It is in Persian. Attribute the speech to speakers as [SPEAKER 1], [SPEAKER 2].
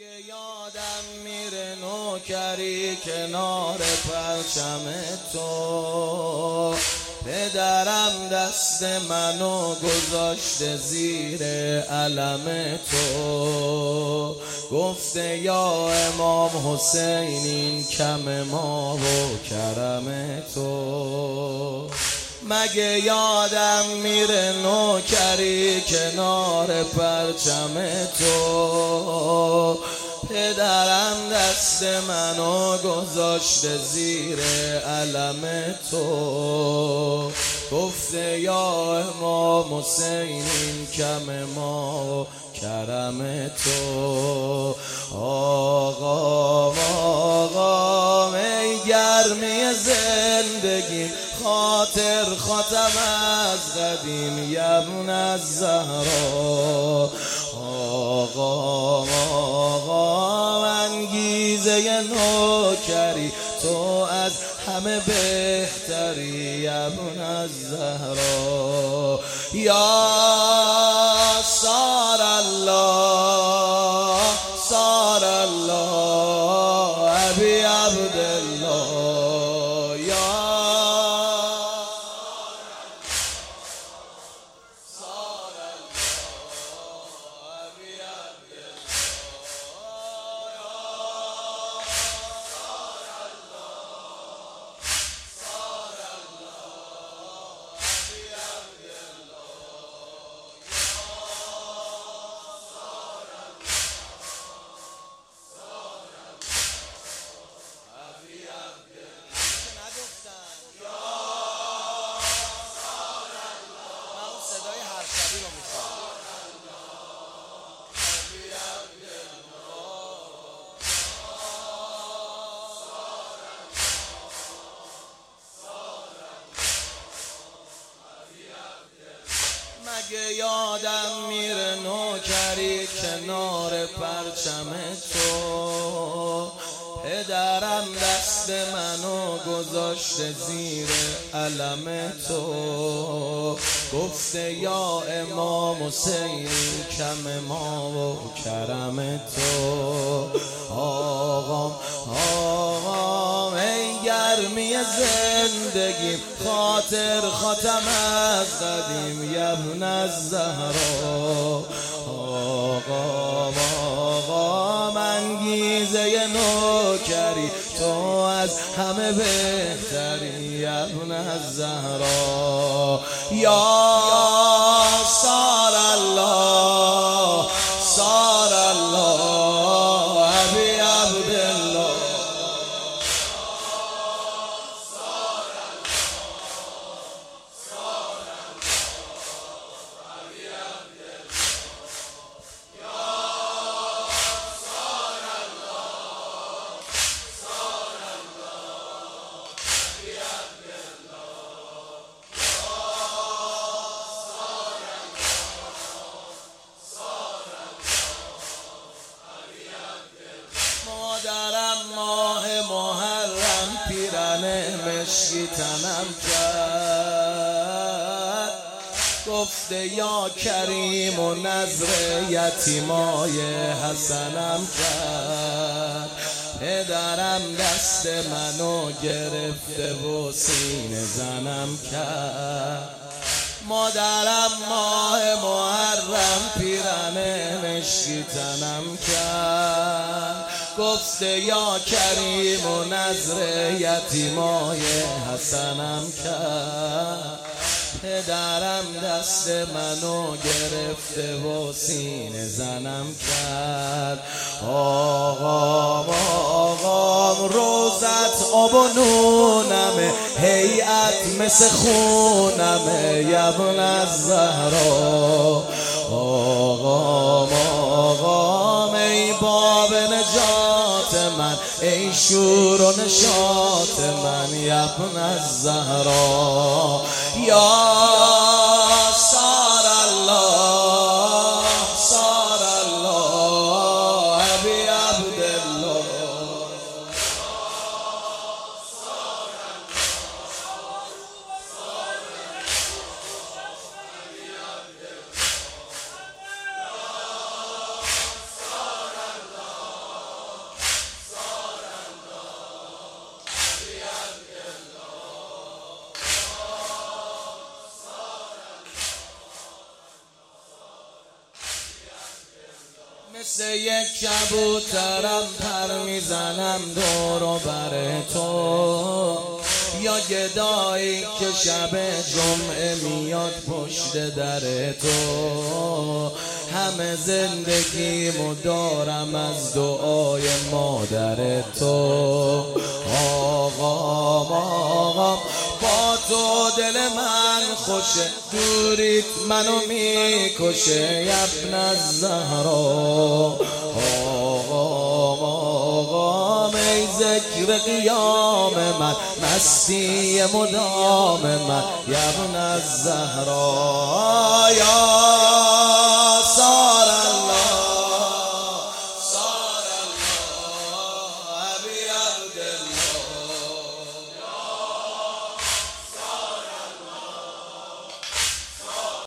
[SPEAKER 1] مگه یادم میره نوکری کنار پرچم تو، پدرم دست منو گذاشته زیر علم تو، گفته یا امام حسین این کم ما و کرم تو. مگه یادم میره نوکری کنار پرچم تو، پدرم دست منو گذاشته زیر علم تو، گفته یا امام حسین این کم ما و کرم تو. آقام ای گرمی زندگیم، خاطر خاتم از قدیم یبن از زهرا. آقام انگیزه نوکری، تو از همه بهتری یبن از زهرا. یا سار الله سار الله ابی عبدالله، یا سار الله ابی مگه یادم میره نوکری کنار پرچم تو، پدرم دست منو گذاشته زیر علم تو، گفته یا امام حسین کم ما و کرم تو. آقام ای گرمی زندگیم، خاطر خاتم از قدیم یبن از زهرا. آقام انگیزه نوکری، تو از همه بهتری یبن از زهرا. یا سار الله سار الله ابی عبدالله، مادرم ماه محرم پیرن مشکی تنم کرد، گفته یا کریم و نظر یتیمای حسنم کرد، پدرم دست منو گرفته و سینه زنم کرد. مادرم ماه محرم پیرن مشکی تنم کرد، گفته یا کریم و نظر یتیمای حسنم کرد، پدرم دست منو گرفته و سینه زنم کرد. آقام روزت آب و نونمه، هیئت مثل خونمه یبن از زهرا. آقام ای باب نجات من، ای شور و نشاط من یبن از زهرا. یا سار الله سار الله ابی عبدالله، مثل یک کبوترم پر میزنم دور و بر تو، یا گدایی که شب جمعه میاد پشت در تو. همه زندگیمو دارم از دعای مادر تو. آقام با تو دل من خوشه، دوریت منو میکشه ابن الزهرا. آقام ای ذکر قیام من، مستی مدام من ابن الزهرا. یا